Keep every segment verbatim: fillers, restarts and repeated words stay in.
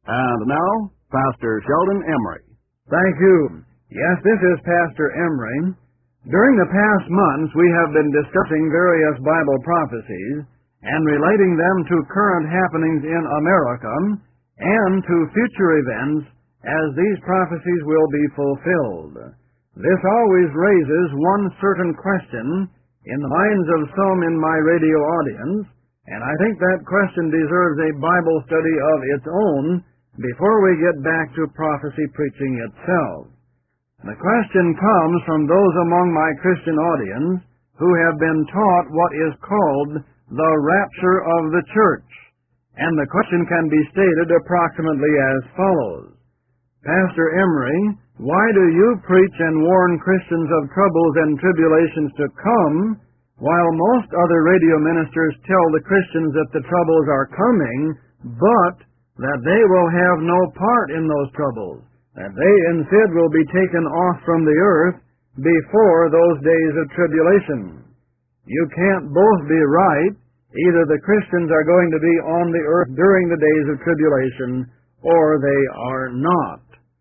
And now, Pastor Sheldon Emery. Thank you. Yes, this is Pastor Emery. During the past months, we have been discussing various Bible prophecies and relating them to current happenings in America and to future events as these prophecies will be fulfilled. This always raises one certain question in the minds of some in my radio audience, and I think that question deserves a Bible study of its own before we get back to prophecy preaching itself. The question comes from those among my Christian audience who have been taught what is called the rapture of the church, and the question can be stated approximately as follows. Pastor Emery, why do you preach and warn Christians of troubles and tribulations to come, while most other radio ministers tell the Christians that the troubles are coming, but that they will have no part in those troubles, that they instead will be taken off from the earth before those days of tribulation? You can't both be right. Either the Christians are going to be on the earth during the days of tribulation, or they are not.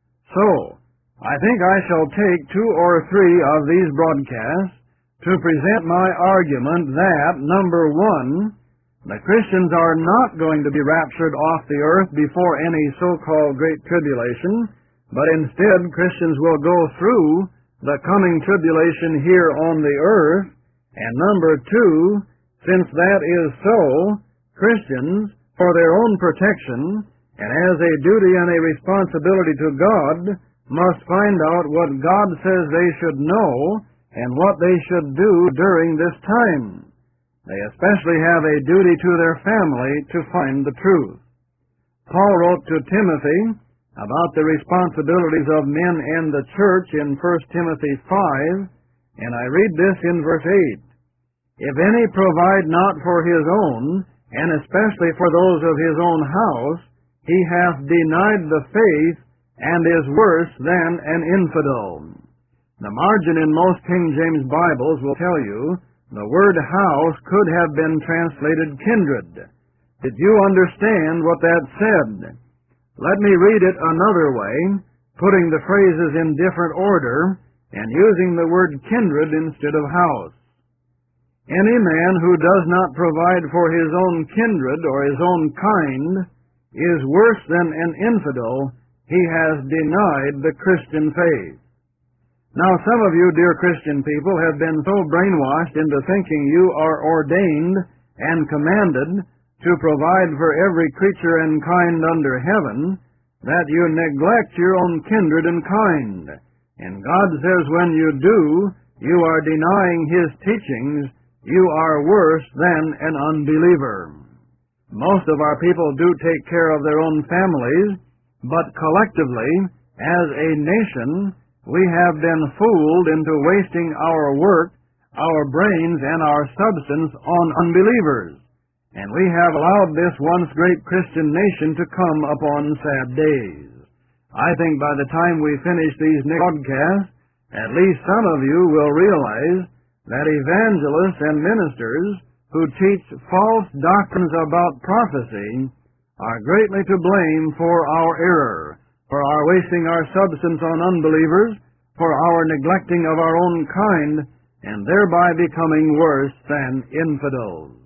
So, I think I shall take two or three of these broadcasts to present my argument that, number one, the Christians are not going to be raptured off the earth before any so-called Great Tribulation, but instead Christians will go through the coming tribulation here on the earth. And number two, since that is so, Christians, for their own protection, and as a duty and a responsibility to God, must find out what God says they should know and what they should do during this time. They especially have a duty to their family to find the truth. Paul wrote to Timothy about the responsibilities of men and the church in First Timothy five, and I read this in verse eight. If any provide not for his own, and especially for those of his own house, he hath denied the faith, and is worse than an infidel. The margin in most King James Bibles will tell you the word house could have been translated kindred. Did you understand what that said? Let me read it another way, putting the phrases in different order and using the word kindred instead of house. Any man who does not provide for his own kindred or his own kind is worse than an infidel. He has denied the Christian faith. Now, some of you, dear Christian people, have been so brainwashed into thinking you are ordained and commanded to provide for every creature and kind under heaven that you neglect your own kindred and kind. And God says when you do, you are denying His teachings. You are worse than an unbeliever. Most of our people do take care of their own families, but collectively, as a nation, we have been fooled into wasting our work, our brains, and our substance on unbelievers. And we have allowed this once great Christian nation to come upon sad days. I think by the time we finish these broadcasts, at least some of you will realize that evangelists and ministers who teach false doctrines about prophecy are greatly to blame for our error, for our wasting our substance on unbelievers, for our neglecting of our own kind, and thereby becoming worse than infidels.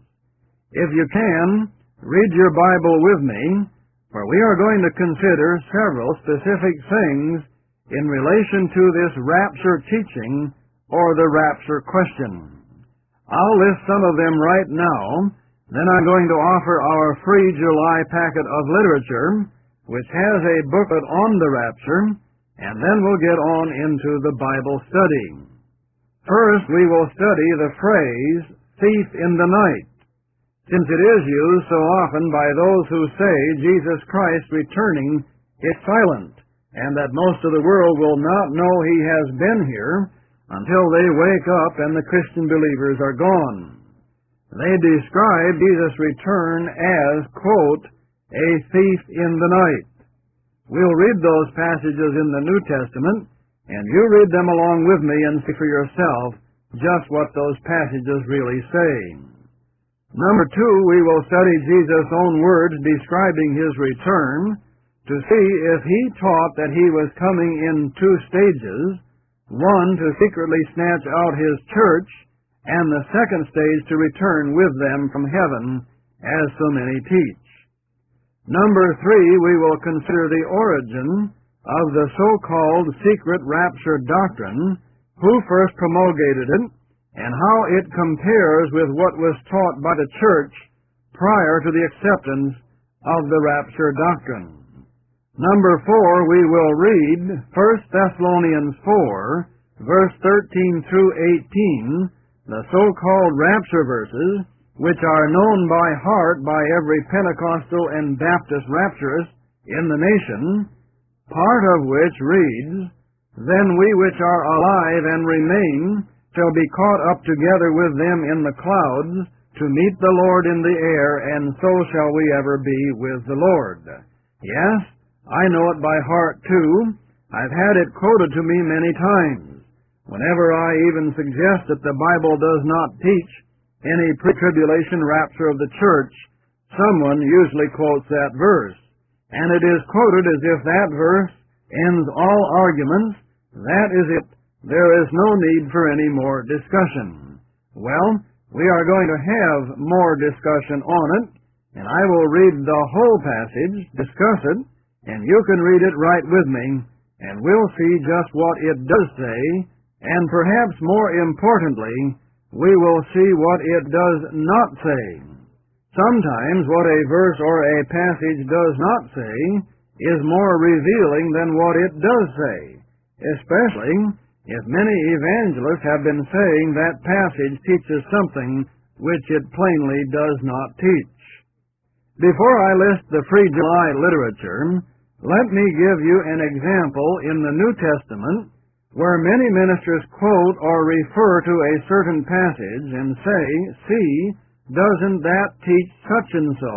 If you can, read your Bible with me, for we are going to consider several specific things in relation to this rapture teaching or the rapture question. I'll list some of them right now. Then I'm going to offer our free July packet of literature, which has a booklet on the rapture, and then we'll get on into the Bible study. First, we will study the phrase, thief in the night, since it is used so often by those who say Jesus Christ returning is silent, and that most of the world will not know He has been here until they wake up and the Christian believers are gone. They describe Jesus' return as, quote, a thief in the night. We'll read those passages in the New Testament, and you read them along with me and see for yourself just what those passages really say. Number two, we will study Jesus' own words describing His return to see if he taught that he was coming in two stages, one to secretly snatch out his church, and the second stage to return with them from heaven, as so many teach. Number three, we will consider the origin of the so-called secret rapture doctrine, who first promulgated it, and how it compares with what was taught by the church prior to the acceptance of the rapture doctrine. Number four, we will read First Thessalonians four, verse thirteen through eighteen, the so-called rapture verses, which are known by heart by every Pentecostal and Baptist rapturist in the nation, part of which reads, Then we which are alive and remain shall be caught up together with them in the clouds to meet the Lord in the air, and so shall we ever be with the Lord. Yes, I know it by heart too. I've had it quoted to me many times. Whenever I even suggest that the Bible does not teach any pre-tribulation rapture of the church, someone usually quotes that verse. And it is quoted as if that verse ends all arguments. That is it. There is no need for any more discussion. Well, we are going to have more discussion on it, and I will read the whole passage, discuss it, and you can read it right with me, and we'll see just what it does say, and perhaps more importantly, we will see what it does not say. Sometimes what a verse or a passage does not say is more revealing than what it does say, especially if many evangelists have been saying that passage teaches something which it plainly does not teach. Before I list the Free July literature, let me give you an example in the New Testament where many ministers quote or refer to a certain passage and say, see, doesn't that teach such and so,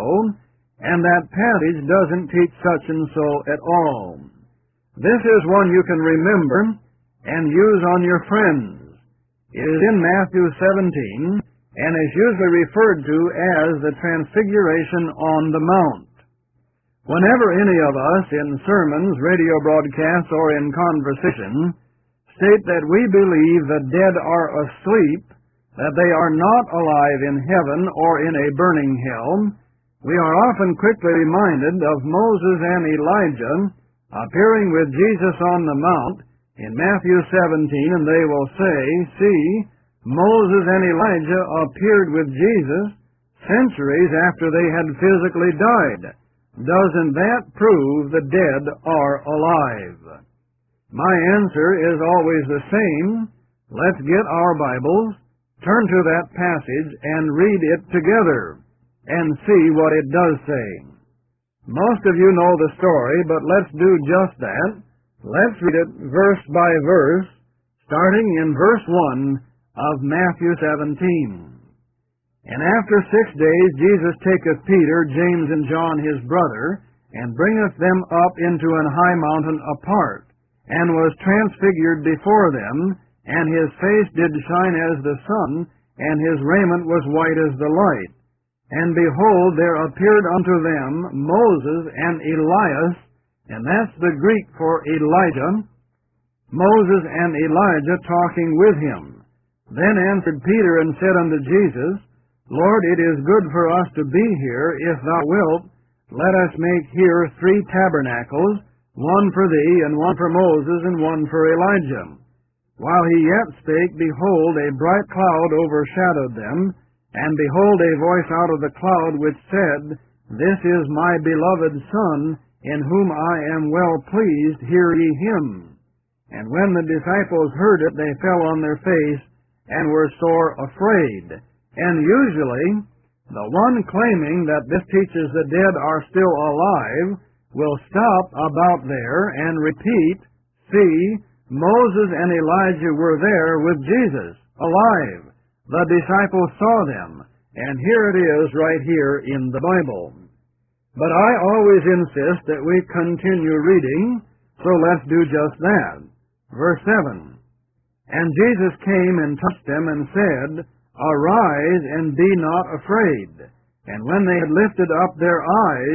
and that passage doesn't teach such and so at all. This is one you can remember and use on your friends. It is in Matthew seventeen, and is usually referred to as the Transfiguration on the Mount. Whenever any of us in sermons, radio broadcasts, or in conversation state that we believe the dead are asleep, that they are not alive in heaven or in a burning hell, we are often quickly reminded of Moses and Elijah appearing with Jesus on the Mount in Matthew seventeen, and they will say, see, Moses and Elijah appeared with Jesus centuries after they had physically died. Doesn't that prove the dead are alive? My answer is always the same. Let's get our Bibles, turn to that passage, and read it together, and see what it does say. Most of you know the story, but let's do just that. Let's read it verse by verse, starting in verse one of Matthew seventeen. And after six days Jesus taketh Peter, James, and John his brother, and bringeth them up into an high mountain apart, and was transfigured before them, and his face did shine as the sun, and his raiment was white as the light. And behold, there appeared unto them Moses and Elias, and that's the Greek for Elijah, Moses and Elijah talking with him. Then answered Peter and said unto Jesus, Lord, it is good for us to be here. If thou wilt, let us make here three tabernacles, one for thee, and one for Moses, and one for Elijah. While he yet spake, behold, a bright cloud overshadowed them, and behold, a voice out of the cloud which said, This is my beloved Son, in whom I am well pleased, hear ye him. And when the disciples heard it, they fell on their face, and were sore afraid. And usually, the one claiming that this teaches the dead are still alive will stop about there and repeat, see, Moses and Elijah were there with Jesus, alive. The disciples saw them, and here it is right here in the Bible. But I always insist that we continue reading, so let's do just that. Verse seven. And Jesus came and touched them and said, Arise and be not afraid. And when they had lifted up their eyes,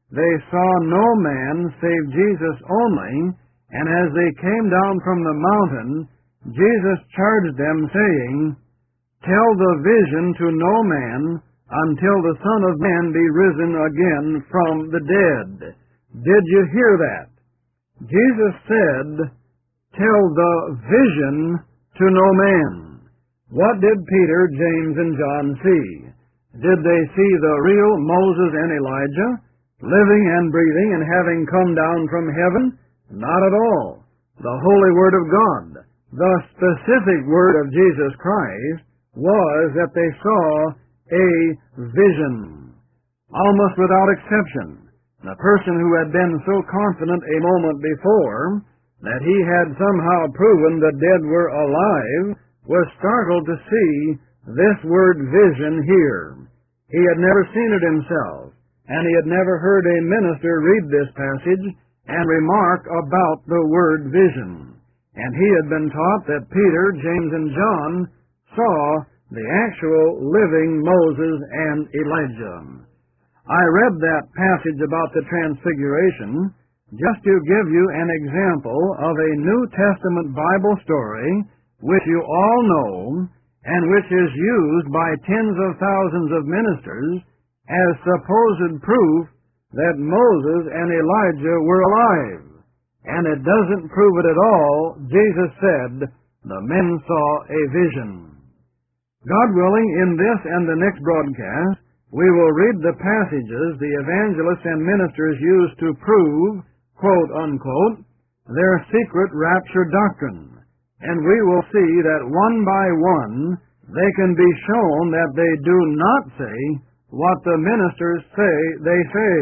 they saw no man save Jesus only, and as they came down from the mountain, Jesus charged them, saying, Tell the vision to no man until the Son of Man be risen again from the dead. Did you hear that? Jesus said, Tell the vision to no man. What did Peter, James, and John see? Did they see the real Moses and Elijah, living and breathing and having come down from heaven? Not at all. The Holy Word of God, the specific Word of Jesus Christ, was that they saw a vision. Almost without exception, the person who had been so confident a moment before that he had somehow proven the dead were alive was startled to see this word vision here. He had never seen it himself, and he had never heard a minister read this passage and remark about the word vision. And he had been taught that Peter, James, and John saw the actual living Moses and Elijah. I read that passage about the Transfiguration just to give you an example of a New Testament Bible story which you all know and which is used by tens of thousands of ministers as supposed proof that Moses and Elijah were alive. And it doesn't prove it at all. Jesus said, the men saw a vision. God willing, in this and the next broadcast, we will read the passages the evangelists and ministers used to prove, quote, unquote, their secret rapture doctrine. And we will see that one by one they can be shown that they do not say what the ministers say they say.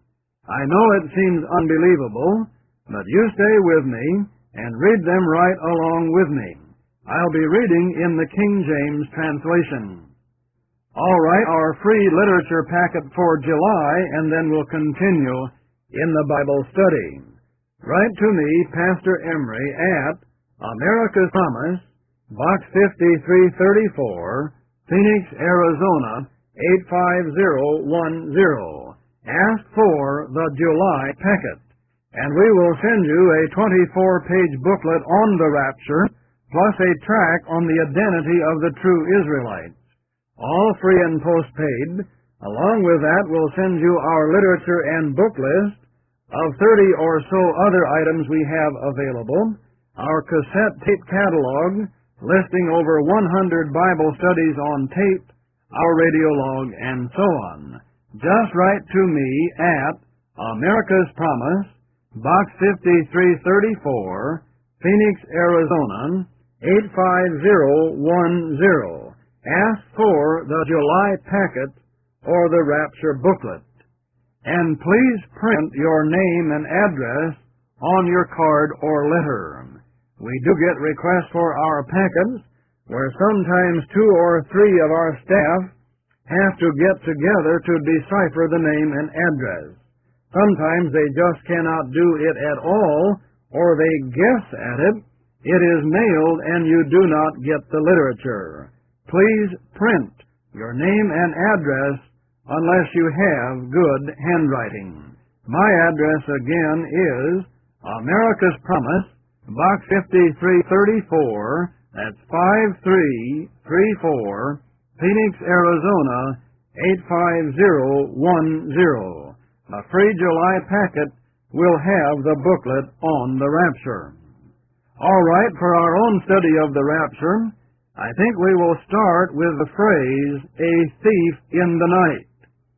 I know it seems unbelievable, but you stay with me and read them right along with me. I'll be reading in the King James translation. All right, our free literature packet for July, and then we'll continue in the Bible study. Write to me, Pastor Emery, at America's Promise, Box fifty-three thirty-four, Phoenix, Arizona, eight five zero one zero. Ask for the July packet, and we will send you a twenty-four page booklet on the rapture, plus a tract on the identity of the true Israelites. All free and postpaid. Along with that, we'll send you our literature and book list of thirty or so other items we have available, our cassette tape catalog listing over one hundred Bible studies on tape, our radio log, and so on. Just write to me at America's Promise, Box fifty-three thirty-four, Phoenix, Arizona, eight five zero one zero. Ask for the July packet or the Rapture booklet. And please print your name and address on your card or letter. We do get requests for our packets where sometimes two or three of our staff have to get together to decipher the name and address. Sometimes they just cannot do it at all, or they guess at it. It is mailed and you do not get the literature. Please print your name and address unless you have good handwriting. My address again is America's Promise, Box fifty-three thirty-four, that's five three three four, Phoenix, Arizona, eight five zero one zero. A free July packet will have the booklet on the rapture. All right, for our own study of the rapture, I think we will start with the phrase, a thief in the night.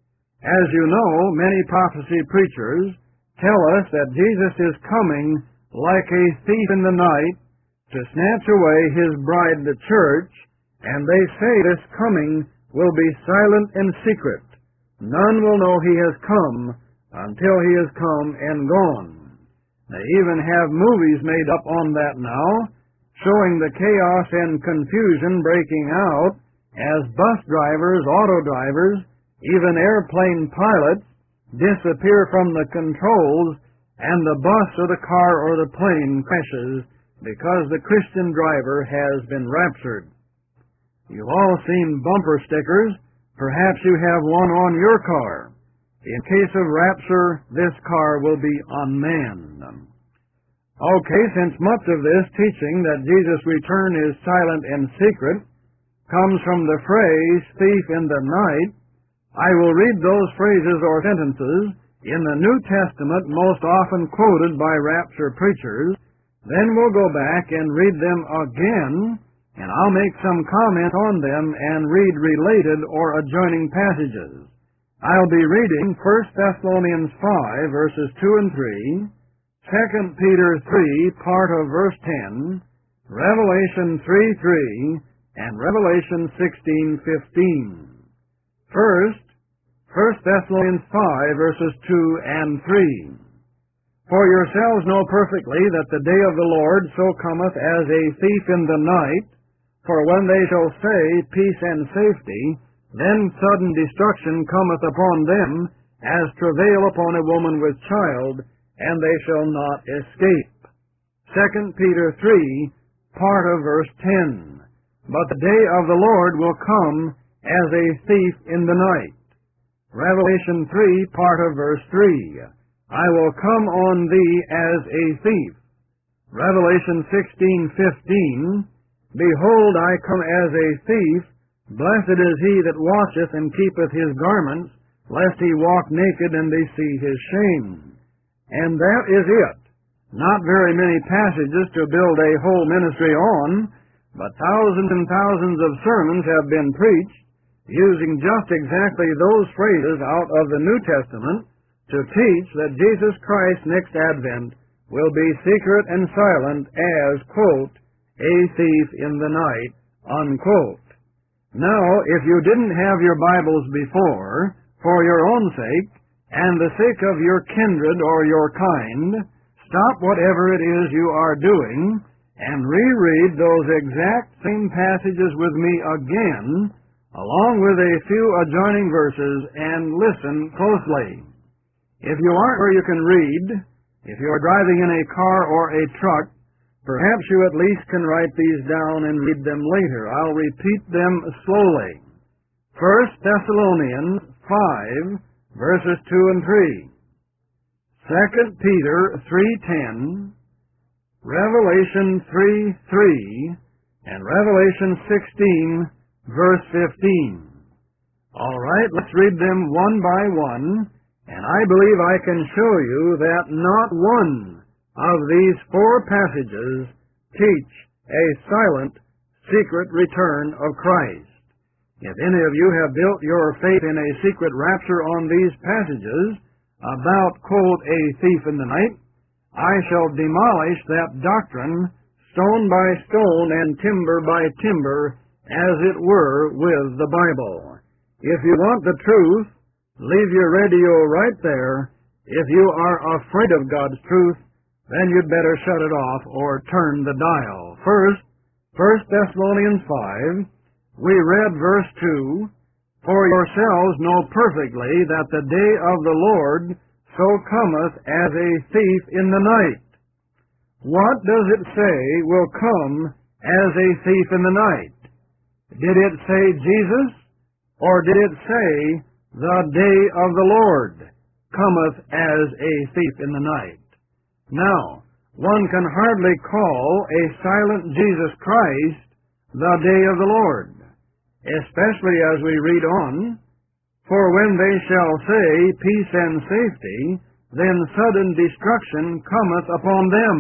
As you know, many prophecy preachers tell us that Jesus is coming like a thief in the night to snatch away his bride, the church, and they say this coming will be silent and secret. None will know he has come until he has come and gone. They even have movies made up on that now, showing the chaos and confusion breaking out as bus drivers, auto drivers, even airplane pilots disappear from the controls and the bus or the car or the plane crashes because the Christian driver has been raptured. You've all seen bumper stickers. Perhaps you have one on your car. In case of rapture, this car will be unmanned. Okay, since much of this teaching that Jesus' return is silent and secret comes from the phrase, thief in the night, I will read those phrases or sentences in the New Testament most often quoted by rapture preachers. Then we'll go back and read them again, and I'll make some comment on them and read related or adjoining passages. I'll be reading First Thessalonians five, verses two and three, Second Peter three, part of verse ten, Revelation three three, and Revelation sixteen fifteen. First, First Thessalonians five, verses two and three. For yourselves know perfectly that the day of the Lord so cometh as a thief in the night. For when they shall say, peace and safety, then sudden destruction cometh upon them, as travail upon a woman with child, and they shall not escape. Second Peter three, part of verse ten. But the day of the Lord will come as a thief in the night. Revelation three, part of verse three. I will come on thee as a thief. Revelation sixteen fifteen. Behold, I come as a thief. Blessed is he that watcheth and keepeth his garments, lest he walk naked and they see his shame. And that is it. Not very many passages to build a whole ministry on, but thousands and thousands of sermons have been preached using just exactly those phrases out of the New Testament to teach that Jesus Christ's next advent will be secret and silent as, quote, a thief in the night, unquote. Now, if you didn't have your Bibles before, for your own sake, and the sake of your kindred or your kind, stop whatever it is you are doing, and reread those exact same passages with me again, along with a few adjoining verses, and listen closely. If you aren't where you can read, if you are driving in a car or a truck, perhaps you at least can write these down and read them later. I'll repeat them slowly. First Thessalonians five, verses two and three. Second Peter three ten. Revelation three three. And Revelation sixteen, verse fifteen. All right, let's read them one by one. And I believe I can show you that not one of these four passages teach a silent, secret return of Christ. If any of you have built your faith in a secret rapture on these passages about, quote, a thief in the night, I shall demolish that doctrine stone by stone and timber by timber, as it were, with the Bible. If you want the truth, leave your radio right there. If you are afraid of God's truth, then you'd better shut it off or turn the dial. First, First Thessalonians five, we read verse two, For yourselves know perfectly that the day of the Lord so cometh as a thief in the night. What does it say will come as a thief in the night? Did it say Jesus, or did it say the day of the Lord cometh as a thief in the night? Now, one can hardly call a silent Jesus Christ the day of the Lord, especially as we read on, For when they shall say, peace and safety, then sudden destruction cometh upon them.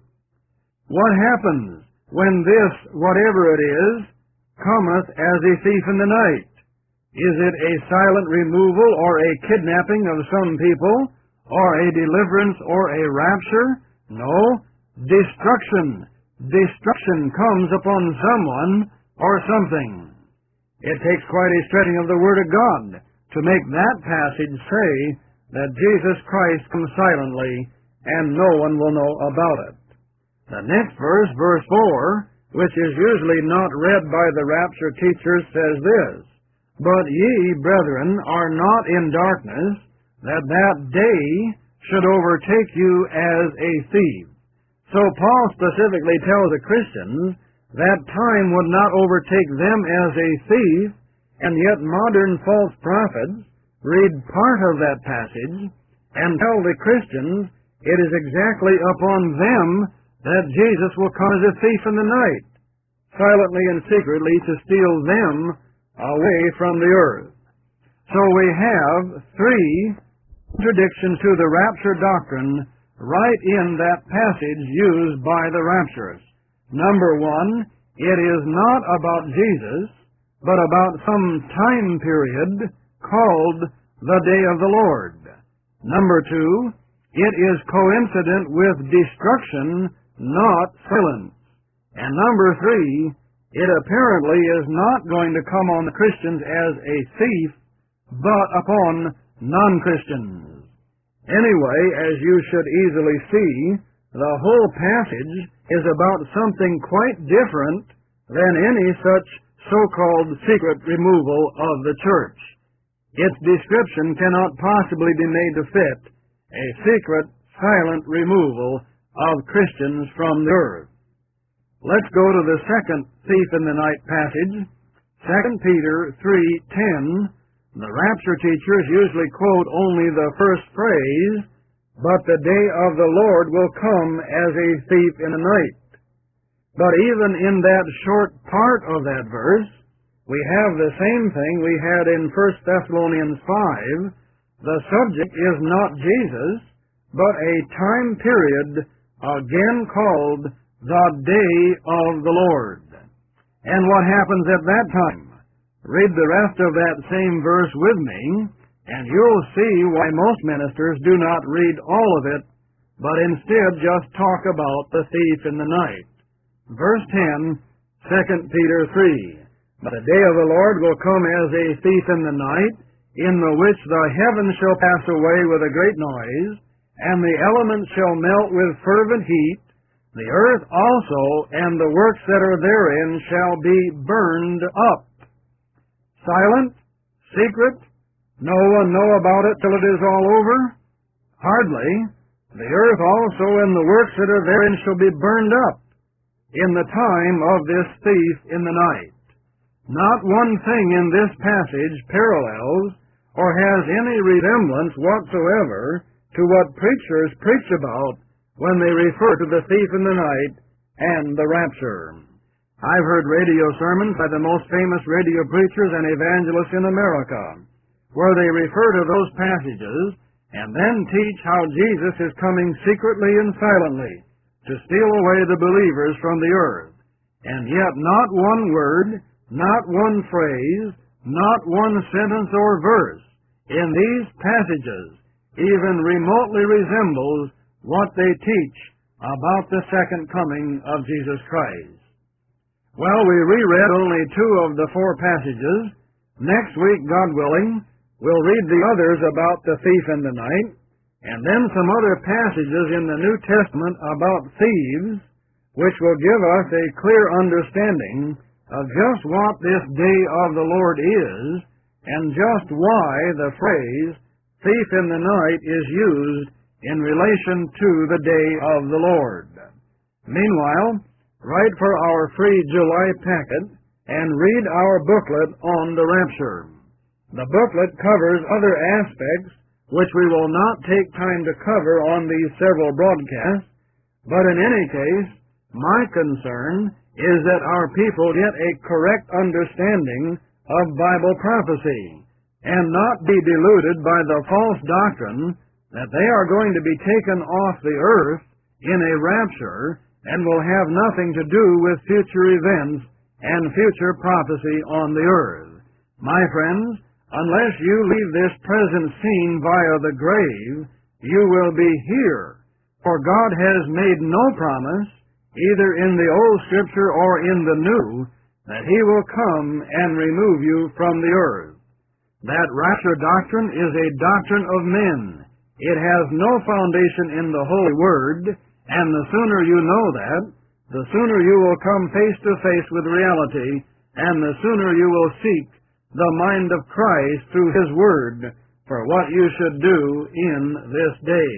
What happens when this, whatever it is, cometh as a thief in the night? Is it a silent removal or a kidnapping of some people, or a deliverance or a rapture? No, destruction. Destruction comes upon someone or something. It takes quite a stretching of the Word of God to make that passage say that Jesus Christ comes silently and no one will know about it. The next verse, verse four, which is usually not read by the rapture teachers, says this, But ye, brethren, are not in darkness, that that day should overtake you as a thief. So Paul specifically tells the Christians that time would not overtake them as a thief, and yet modern false prophets read part of that passage and tell the Christians it is exactly upon them that Jesus will come as a thief in the night, silently and secretly to steal them away from the earth. So we have three contradictions to the rapture doctrine right in that passage used by the rapturous. Number one, it is not about Jesus, but about some time period called the day of the Lord. Number two, it is coincident with destruction, not silence. And number three, it apparently is not going to come on the Christians as a thief, but upon non-Christians. Anyway, as you should easily see, the whole passage is about something quite different than any such so-called secret removal of the church. Its description cannot possibly be made to fit a secret, silent removal of Christians from the earth. Let's go to the second thief in the night passage, Second Peter three ten. The rapture teachers usually quote only the first phrase, but the day of the Lord will come as a thief in the night. But even in that short part of that verse, we have the same thing we had in First Thessalonians five. The subject is not Jesus, but a time period again called the day of the Lord. And what happens at that time? Read the rest of that same verse with me, and you'll see why most ministers do not read all of it, but instead just talk about the thief in the night. Verse ten, Second Peter three. But the day of the Lord will come as a thief in the night, in the which the heavens shall pass away with a great noise, and the elements shall melt with fervent heat, the earth also and the works that are therein shall be burned up. Silent? Secret? No one know about it till it is all over? Hardly. The earth also and the works that are therein shall be burned up in the time of this thief in the night. Not one thing in this passage parallels or has any resemblance whatsoever to what preachers preach about when they refer to the thief in the night and the rapture. I've heard radio sermons by the most famous radio preachers and evangelists in America, where they refer to those passages and then teach how Jesus is coming secretly and silently to steal away the believers from the earth. And yet not one word, not one phrase, not one sentence or verse in these passages even remotely resembles what they teach about the second coming of Jesus Christ. Well, we reread only two of the four passages. Next week, God willing, we'll read the others about the thief in the night, and then some other passages in the New Testament about thieves, which will give us a clear understanding of just what this day of the Lord is, and just why the phrase thief in the night is used in relation to the day of the Lord. Meanwhile, write for our free July packet and read our booklet on the rapture. The booklet covers other aspects which we will not take time to cover on these several broadcasts, but in any case, my concern is that our people get a correct understanding of Bible prophecy and not be deluded by the false doctrine that they are going to be taken off the earth in a rapture and will have nothing to do with future events and future prophecy on the earth. My friends, unless you leave this present scene via the grave, you will be here, for God has made no promise, either in the Old Scripture or in the New, that He will come and remove you from the earth. That rapture doctrine is a doctrine of men. It has no foundation in the Holy Word, and the sooner you know that, the sooner you will come face to face with reality, and the sooner you will seek the mind of Christ through His Word for what you should do in this day.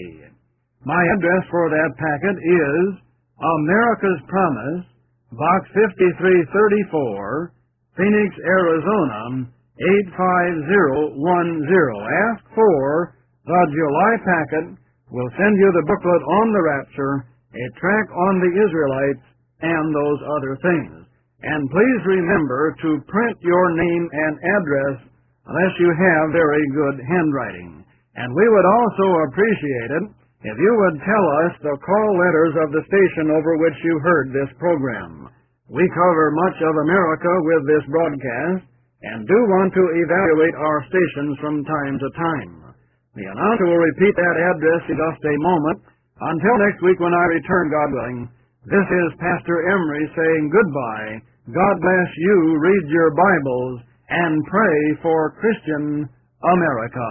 My address for that packet is America's Promise, Box fifty-three thirty-four, Phoenix, Arizona, eight five zero one zero. Ask for the July packet. We'll send you the booklet on the rapture, a tract on the Israelites, and those other things. And please remember to print your name and address unless you have very good handwriting. And we would also appreciate it if you would tell us the call letters of the station over which you heard this program. We cover much of America with this broadcast and do want to evaluate our stations from time to time. The announcer will repeat that address in just a moment. Until next week when I return, God willing, this is Pastor Emery saying goodbye. God bless you, read your Bibles, and pray for Christian America.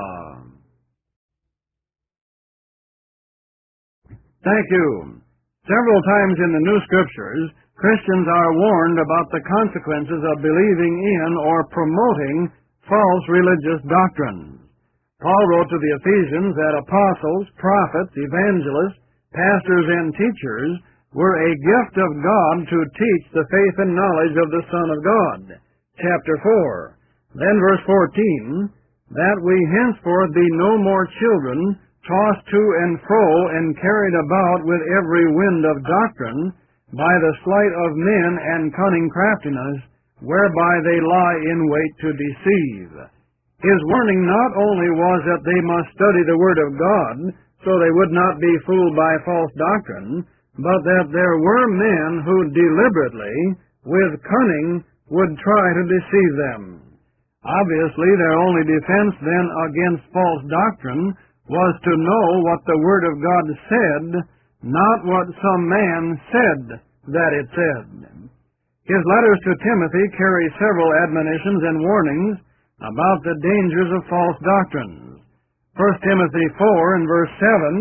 Thank you. Several times in the New Scriptures, Christians are warned about the consequences of believing in or promoting false religious doctrines. Paul wrote to the Ephesians that apostles, prophets, evangelists, pastors, and teachers were a gift of God to teach the faith and knowledge of the Son of God. Chapter four. Then verse fourteen, that we henceforth be no more children, tossed to and fro and carried about with every wind of doctrine, by the sleight of men and cunning craftiness, whereby they lie in wait to deceive. His warning not only was that they must study the Word of God, so they would not be fooled by false doctrine, but that there were men who deliberately, with cunning, would try to deceive them. Obviously, their only defense then against false doctrine was to know what the Word of God said, not what some man said that it said. His letters to Timothy carry several admonitions and warnings about the dangers of false doctrines. First Timothy four and verse seven,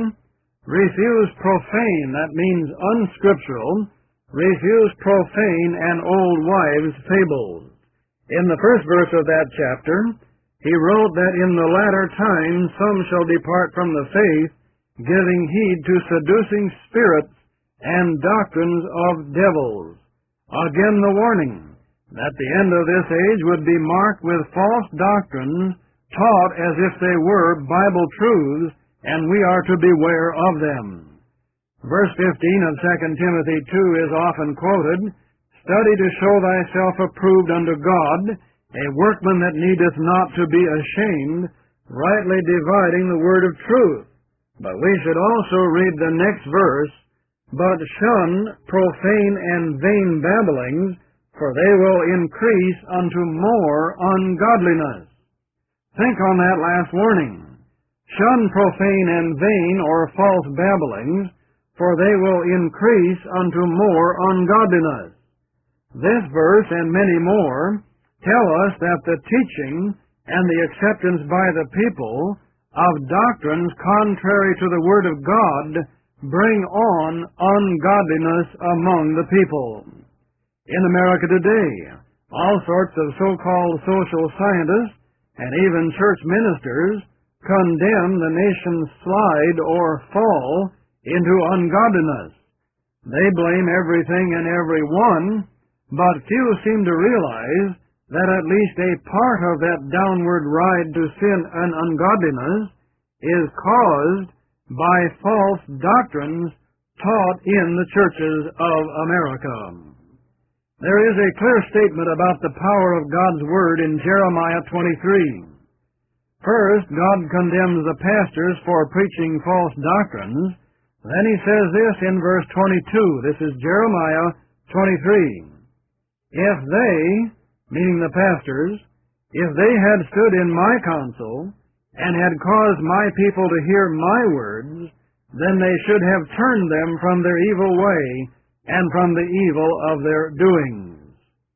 refuse profane, that means unscriptural, refuse profane and old wives' fables. In the first verse of that chapter, he wrote that in the latter times some shall depart from the faith, giving heed to seducing spirits and doctrines of devils. Again the warning that the end of this age would be marked with false doctrines taught as if they were Bible truths, and we are to beware of them. Verse fifteen of Second Timothy two is often quoted, study to show thyself approved unto God, a workman that needeth not to be ashamed, rightly dividing the word of truth. But we should also read the next verse, but shun profane and vain babblings, for they will increase unto more ungodliness. Think on that last warning. Shun profane and vain or false babblings, for they will increase unto more ungodliness. This verse and many more tell us that the teaching and the acceptance by the people of doctrines contrary to the Word of God bring on ungodliness among the people. In America today, all sorts of so-called social scientists and even church ministers condemn the nation's slide or fall into ungodliness. They blame everything and everyone, but few seem to realize that at least a part of that downward ride to sin and ungodliness is caused by false doctrines taught in the churches of America. There is a clear statement about the power of God's Word in Jeremiah twenty-three. First, God condemns the pastors for preaching false doctrines. Then he says this in verse twenty-two. This is Jeremiah twenty-three. If they, meaning the pastors, if they had stood in my counsel and had caused my people to hear my words, then they should have turned them from their evil way and from the evil of their doings.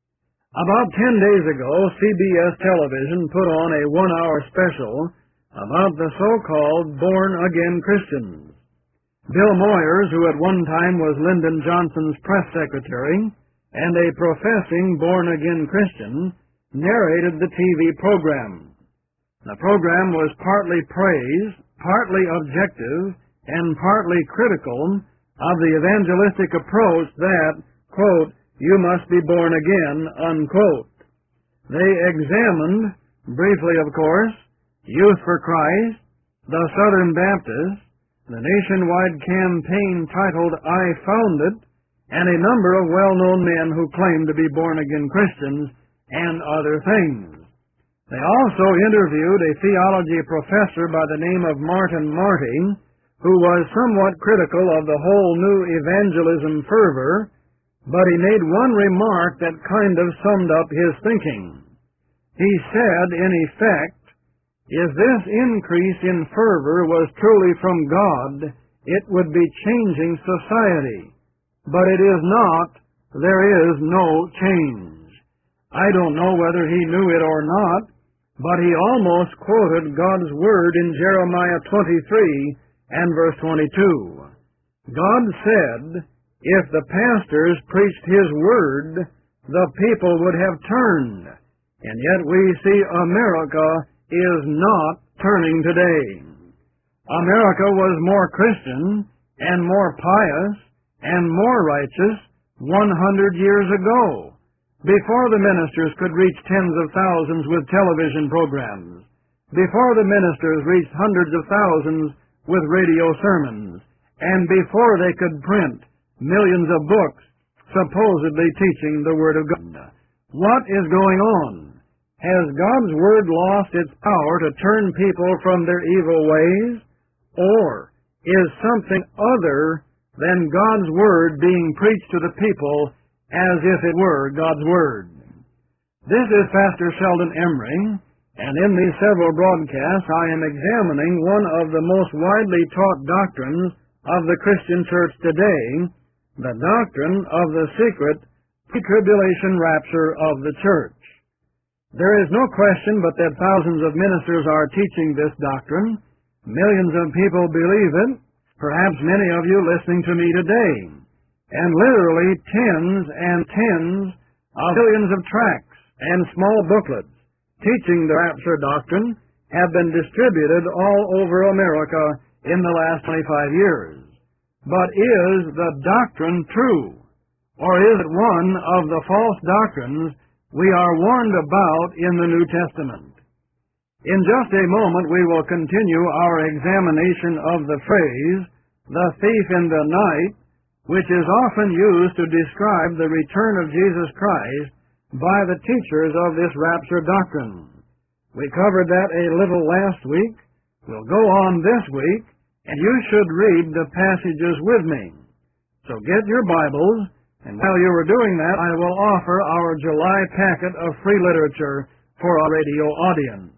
About ten days ago, C B S Television put on a one-hour special about the so-called born-again Christians. Bill Moyers, who at one time was Lyndon Johnson's press secretary and a professing born-again Christian, narrated the T V program. The program was partly praise, partly objective, and partly critical of the evangelistic approach that, quote, you must be born again, unquote. They examined Briefly, of course, Youth for Christ, the Southern Baptists, the nationwide campaign titled I Found It, and a number of well-known men who claim to be born-again Christians, and other things. They also interviewed a theology professor by the name of Martin Marty, who was somewhat critical of the whole new evangelism fervor, but he made one remark that kind of summed up his thinking. He said, in effect, if this increase in fervor was truly from God, it would be changing society. But it is not. There is no change. I don't know whether he knew it or not, but he almost quoted God's word in Jeremiah twenty-three and verse twenty-two. God said, if the pastors preached his word, the people would have turned. And yet we see America is not turning today. America was more Christian and more pious and more righteous one hundred years ago, before the ministers could reach tens of thousands with television programs, before the ministers reached hundreds of thousands with radio sermons, and before they could print millions of books supposedly teaching the Word of God. What is going on? Has God's Word lost its power to turn people from their evil ways? Or is something other than God's Word being preached to the people as if it were God's Word? This is Pastor Sheldon Emery, and in these several broadcasts I am examining one of the most widely taught doctrines of the Christian church today, the doctrine of the secret pre-tribulation rapture of the church. There is no question but that thousands of ministers are teaching this doctrine. Millions of people believe it, perhaps many of you listening to me today. And literally tens and tens of millions of tracts and small booklets teaching the rapture doctrine have been distributed all over America in the last twenty-five years. But is the doctrine true? Or is it one of the false doctrines we are warned about in the New Testament? In just a moment we will continue our examination of the phrase, the thief in the night, which is often used to describe the return of Jesus Christ by the teachers of this rapture doctrine. We covered that a little last week. We'll go on this week, and you should read the passages with me. So get your Bibles, and while you are doing that, I will offer our July packet of free literature for our radio audience.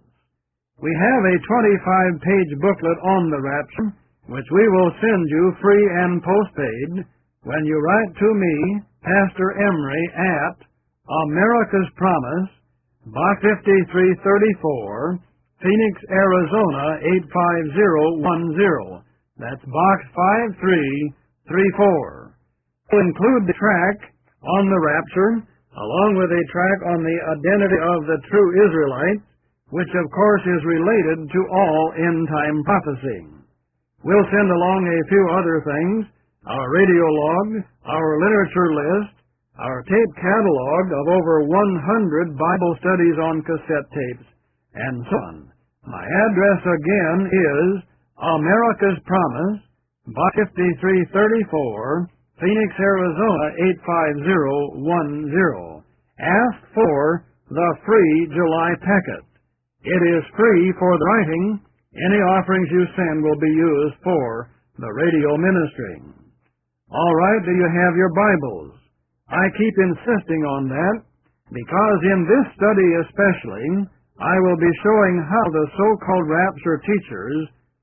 We have a twenty-five page booklet on the rapture, which we will send you free and postpaid when you write to me, Pastor Emery, at America's Promise, Box fifty-three thirty-four, Phoenix, Arizona eight five zero one zero. That's Box five three three four. We'll include the track on the rapture, along with a track on the identity of the true Israelites, which of course is related to all end-time prophecy. We'll send along a few other things, our radio log, our literature list, our tape catalog of over one hundred Bible studies on cassette tapes, and so on. My address again is America's Promise, Box fifty-three thirty-four, Phoenix, Arizona eight five zero one zero. Ask for the free July packet. It is free for the writing. Any offerings you send will be used for the radio ministry. All right, do you have your Bibles? I keep insisting on that because in this study especially, I will be showing how the so-called rapture teachers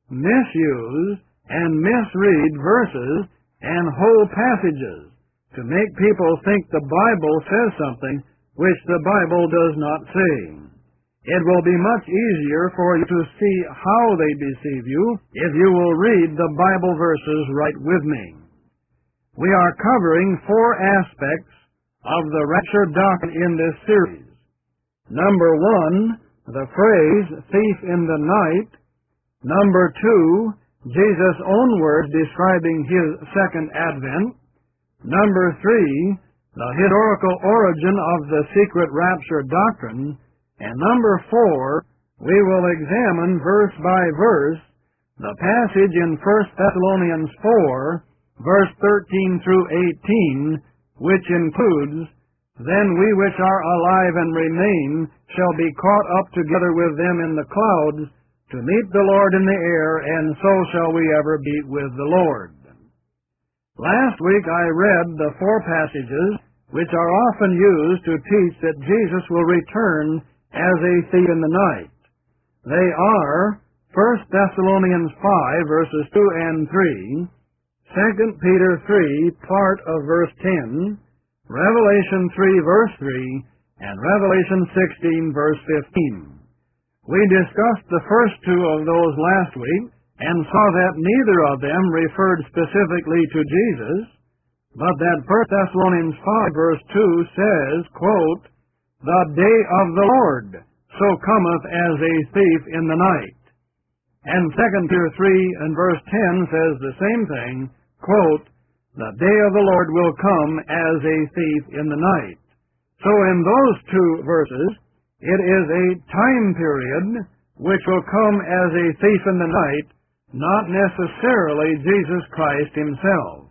misuse and misread verses and whole passages to make people think the Bible says something which the Bible does not say. It will be much easier for you to see how they deceive you if you will read the Bible verses right with me. We are covering four aspects of the rapture doctrine in this series. Number one, the phrase, thief in the night. Number two, Jesus' own words describing his second advent. Number three, the historical origin of the secret rapture doctrine. And number four, we will examine verse by verse the passage in First Thessalonians four, verse thirteen through eighteen, which includes, "Then we which are alive and remain shall be caught up together with them in the clouds to meet the Lord in the air, and so shall we ever be with the Lord." Last week I read the four passages which are often used to teach that Jesus will return as a thief in the night. They are First Thessalonians five, verses two and three, Second Peter three, part of verse ten, Revelation three, verse three, and Revelation sixteen, verse fifteen. We discussed the first two of those last week and saw that neither of them referred specifically to Jesus, but that First Thessalonians five, verse two says, quote, "The day of the Lord so cometh as a thief in the night." And Second Peter three and verse ten says the same thing, quote, "The day of the Lord will come as a thief in the night." So in those two verses, it is a time period which will come as a thief in the night, not necessarily Jesus Christ himself.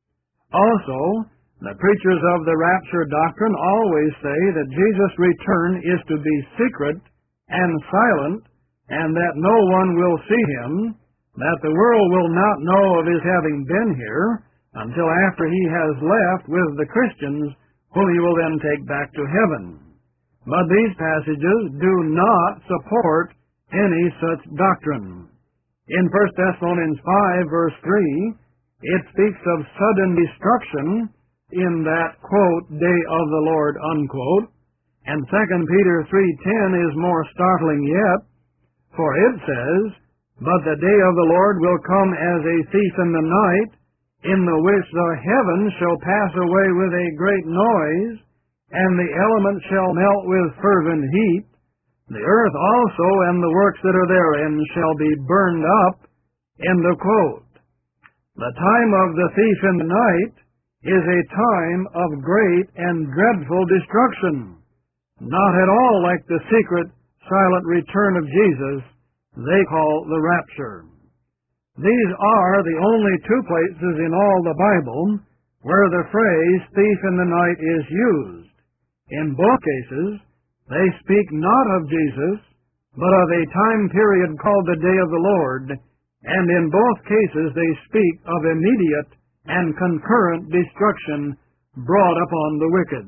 Also, the preachers of the rapture doctrine always say that Jesus' return is to be secret and silent, and that no one will see him, that the world will not know of his having been here until after he has left with the Christians, whom he will then take back to heaven. But these passages do not support any such doctrine. In First Thessalonians five, verse three, it speaks of sudden destruction in that, quote, "day of the Lord," unquote, and Second Peter three ten is more startling yet, for it says, "But the day of the Lord will come as a thief in the night, in the which the heavens shall pass away with a great noise, and the elements shall melt with fervent heat. The earth also and the works that are therein shall be burned up." End of quote. The time of the thief in the night is a time of great and dreadful destruction, not at all like the secret, silent return of Jesus they call the rapture. These are the only two places in all the Bible where the phrase "thief in the night" is used. In both cases, they speak not of Jesus, but of a time period called the day of the Lord, and in both cases they speak of immediate and concurrent destruction brought upon the wicked.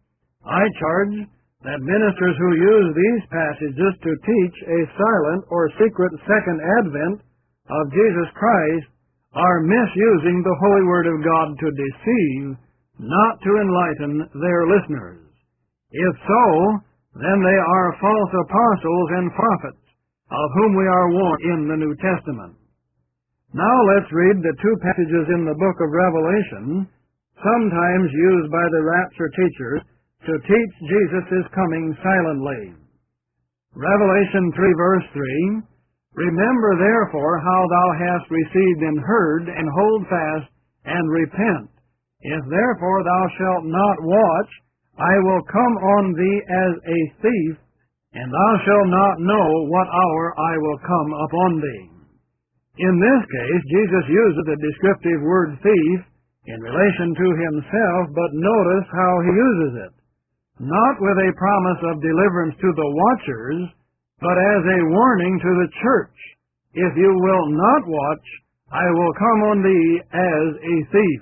I charge that ministers who use these passages to teach a silent or secret second advent of Jesus Christ are misusing the holy word of God to deceive, not to enlighten their listeners. If so, then they are false apostles and prophets, of whom we are warned in the New Testament. Now let's read the two passages in the book of Revelation, sometimes used by the rapture teachers to teach Jesus is coming silently. Revelation three, verse three, "Remember therefore how thou hast received and heard, and hold fast, and repent. If therefore thou shalt not watch, I will come on thee as a thief, and thou shalt not know what hour I will come upon thee." In this case, Jesus uses the descriptive word thief in relation to himself, but notice how he uses it. Not with a promise of deliverance to the watchers, but as a warning to the church. If you will not watch, I will come on thee as a thief.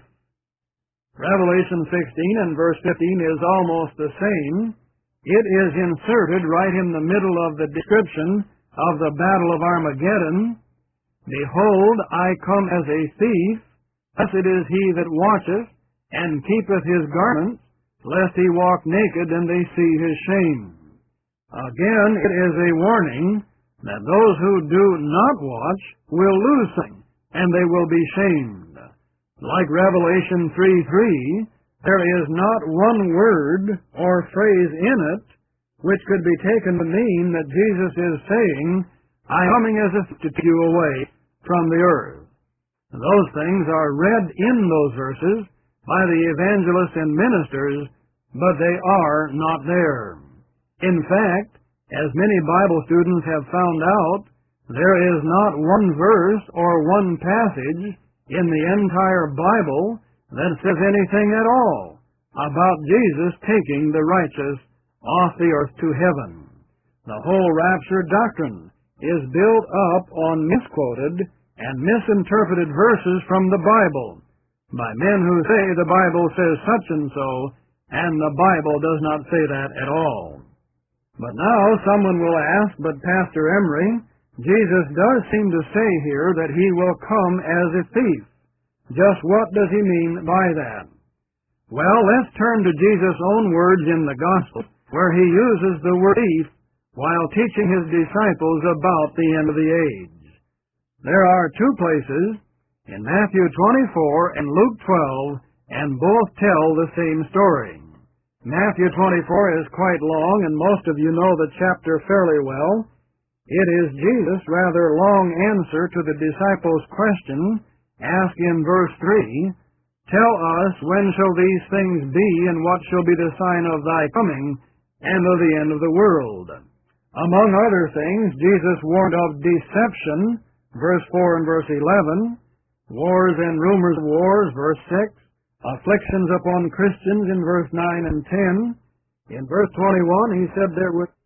Revelation sixteen and verse fifteen is almost the same. It is inserted right in the middle of the description of the Battle of Armageddon. "Behold, I come as a thief. Blessed is he that watcheth, and keepeth his garments, lest he walk naked, and they see his shame." Again, it is a warning that those who do not watch will lose something, and they will be shamed. Like Revelation three three, there is not one word or phrase in it which could be taken to mean that Jesus is saying, "I am coming as a thief to take you away from the earth." Those things are read in those verses by the evangelists and ministers, but they are not there. In fact, As many Bible students have found out, there is not one verse or one passage in the entire Bible that says anything at all about Jesus taking the righteous off the earth to heaven. The whole rapture doctrine is built up on misquoted and misinterpreted verses from the Bible by men who say the Bible says such and so, and the Bible does not say that at all. But now someone will ask, but Pastor Emery, Jesus does seem to say here that he will come as a thief. Just what does he mean by that? Well, let's turn to Jesus' own words in the Gospel, where he uses the word thief while teaching his disciples about the end of the age. There are two places, in Matthew twenty-four and Luke twelve, and both tell the same story. Matthew twenty-four is quite long, and most of you know the chapter fairly well. It is Jesus' rather long answer to the disciples' question, asked in verse three, "Tell us, when shall these things be, and what shall be the sign of thy coming, and of the end of the world?" Among other things, Jesus warned of deception, verse four and verse eleven, wars and rumors of wars, verse six, afflictions upon Christians in verse nine and ten. In verse twenty-one, he said there would